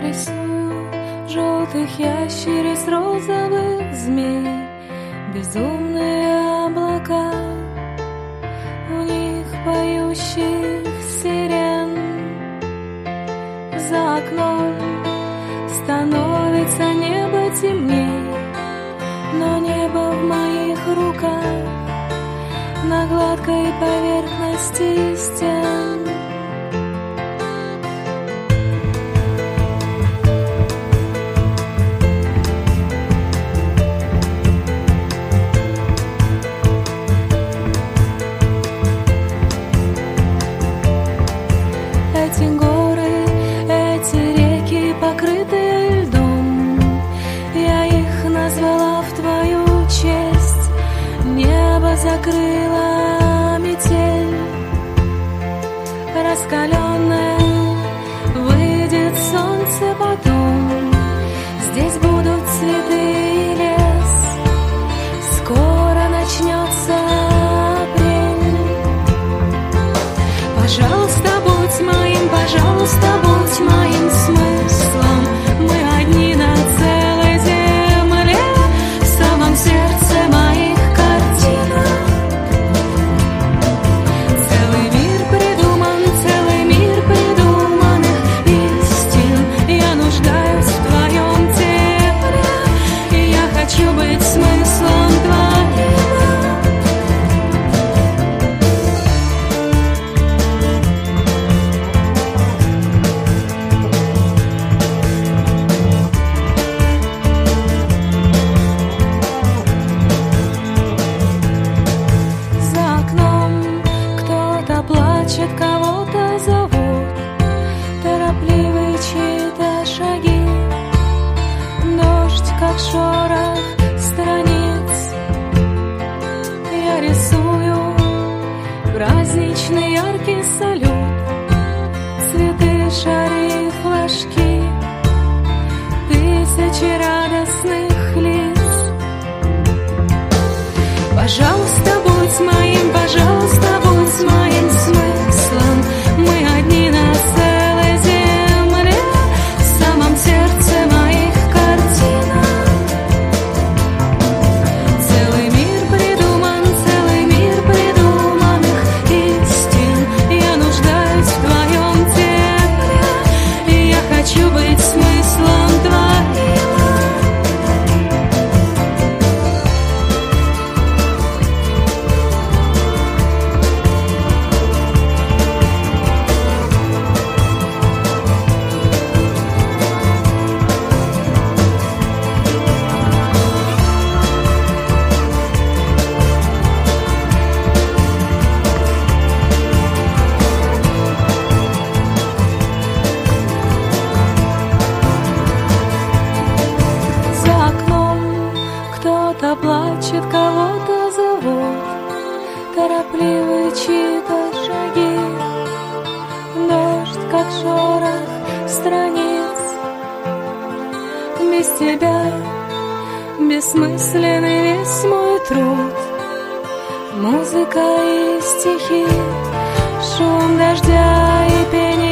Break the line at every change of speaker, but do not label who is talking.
рисую желтых ящериц, розовых змей, безумные облака, у них поющих сирен. За окном становится небо темней, но небо в моих руках, на гладкой поверхности стен. Эти горы, эти реки, покрытые льдом, я их назвала в твою честь. Небо закрыла метель раскаленная, выйдет солнце потом. Здесь будут цветы и лес, скоро начнется апрель. Пожалуйста, будь моим, пожалуйста, будь моим смыслом. Мы одни на целой земле, в самом сердце моих картинок. Целый мир придуманных истин. Я нуждаюсь в твоем тепле, и я хочу быть смыслом твоим. Кого-то зовут, торопливые чьи-то шаги, дождь, как шорох страниц. Я рисую праздничный яркий салют, цветы, шары, флажки, тысячи радостных лиц. Пожалуйста, будь моим, пожалуйста, будь моим смыслом. Мы одни на целой земле, в самом сердце моих картинок. Целый мир придуманных истин. Я нуждаюсь в твоем тепле, и я хочу быть смыслом твоим. Кто-то плачет, кого-то зовут, торопливые чьи-то шаги, дождь, как шорох страниц. Без тебя бессмысленный весь мой труд, музыка и стихи, шум дождя и пение